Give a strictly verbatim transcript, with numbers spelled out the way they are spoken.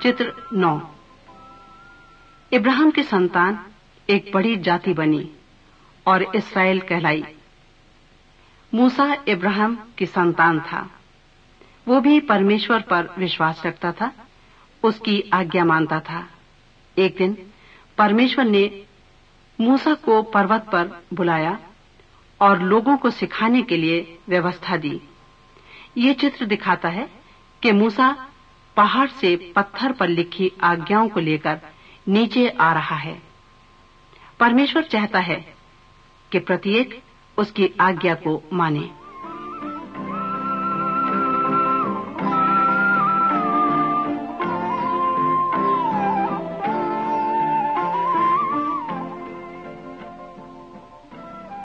चित्र नौ। इब्राहिम की संतान एक बड़ी जाति बनी और इस्राएल कहलाई। मूसा इब्राहिम की संतान था। वो भी परमेश्वर पर विश्वास रखता था, उसकी आज्ञा मानता था। एक दिन परमेश्वर ने मूसा को पर्वत पर बुलाया और लोगों को सिखाने के लिए व्यवस्था दी। ये चित्र दिखाता है कि मूसा पहाड़ से पत्थर पर लिखी आज्ञाओं को लेकर नीचे आ रहा है। परमेश्वर चाहता है कि प्रत्येक उसकी आज्ञा को माने।